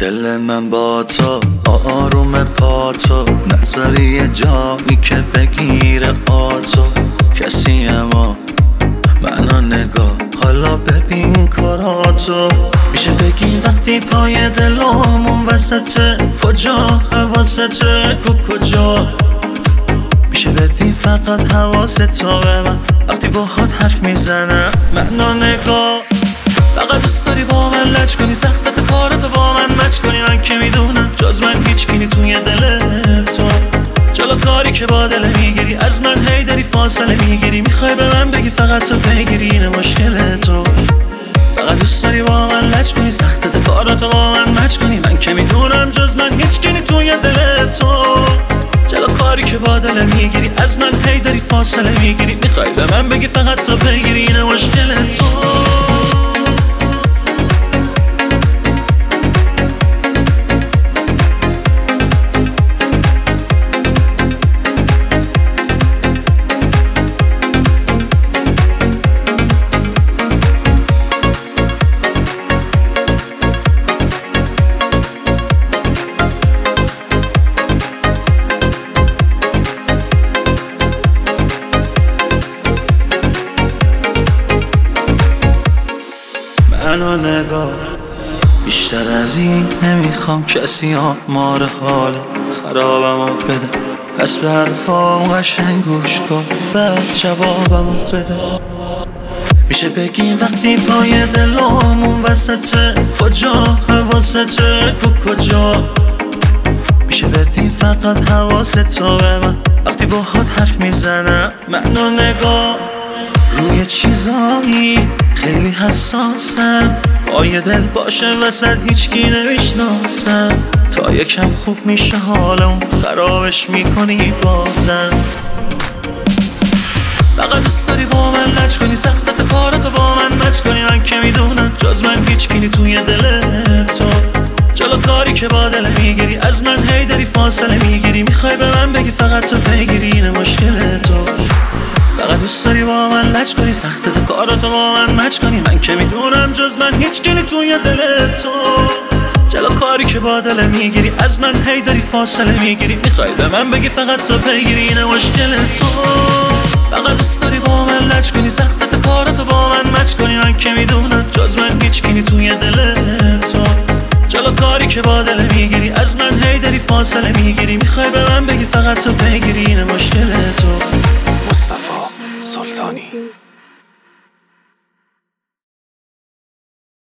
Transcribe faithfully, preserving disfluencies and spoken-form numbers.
دل من با تو آروم پا تو نظری جایی که بگیره آتو کسی اما منو نگاه حالا ببین کاراتو میشه بگی وقتی پای دلامون وسطه کجا حواسته کو کجا میشه بدی فقط حواستو به من وقتی باهات حرف میزنم منو نگاه فقط دوست داری با من لج کنی سختت کاراتو با من مچ کنی من که میدونم جز من هیچ کی توی دل تو جلو کاری که با دل میگیری از من هی داری فاصله میگیری میخوای به من بگی فقط تو بگیری اینه مشکل تو فقط دوست داری با من لج کنی سختت کاراتو با من مچ کنی من که میدونم جز من هیچ کی توی دل تو جلو کاری که با دل میگیری از من هی داری فاصله میگیری میخوای به من بگی فقط تو بگیری اینه مشکل تو منو نگاه بیشتر از این نمیخوام کسی آمار حال خرابمو بده پس به حرفام قشنگ گوش کن بعد جوابمو بده میشه بگی وقتی پای دلامون وسطه کجا حواسته کو کجا میشه بدی فقط حواستو به من وقتی باهات حرف میزنم منو نگاه روی چیزایی خیلی حساسم پای دل باشه وسط هیچکی نمیشناسم تا یکم خوب میشه حالم خرابش میکنی بازم فقط دوست داری با من لج کنی سختت کاراتو با من مچ کنی من که میدونم جز من هیچکی توی دل تو جلو کاری که با دل میگیری از من هی داری فاصله میگیری میخوای به من بگی فقط تو بگیری اینه مشکل تو فقط دوست داری با من لج کنی سختت کاراتو با من مچ کنی من که میدونم جز من هیچ کی توی دل تو جلو کاری که با دل میگیری از من هی داری فاصله میگیری میخوای به من بگی فقط تو بگیری اینه مشکل تو فقط دوست داری با من لج کنی سختت کاراتو با من مچ کنی من که میدونم جز من هیچ کی توی دل تو جلو کاری که با دل میگیری از من هی داری فاصله میگیری میخوای به من بگی فقط تو بگیری اینه مشکل